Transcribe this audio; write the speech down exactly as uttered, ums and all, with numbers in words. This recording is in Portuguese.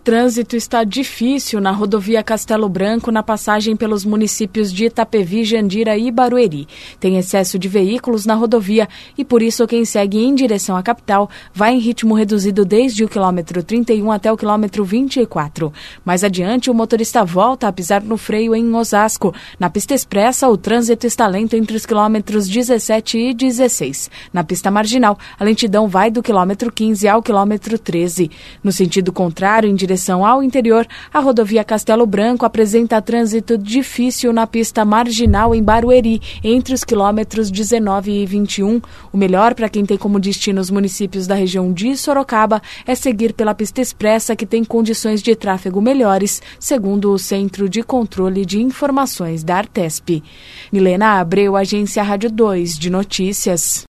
trânsito está difícil na rodovia Castelo Branco, na passagem pelos municípios de Itapevi, Jandira e Barueri. Tem excesso de veículos na rodovia e, por isso, quem segue em direção à capital vai em ritmo reduzido desde o quilômetro trinta e um até o quilômetro vinte e quatro. Mais adiante, o motorista volta a pisar no freio em Osasco. Na pista expressa, o trânsito está lento entre os quilômetros dezessete e dezesseis. Na pista marginal, a lentidão vai do quilômetro quinze ao quilômetro treze. No sentido contrário, em direção ao interior, a rodovia Castelo Branco apresenta trânsito difícil na pista marginal em Barueri, entre os quilômetros dezenove e vinte e um. O melhor para quem tem como destino os municípios da região de Sorocaba é seguir pela pista expressa, que tem condições de tráfego melhores, segundo o Centro de Controle de Informações da Artesp. Milena Abreu, Agência Rádio dois de Notícias.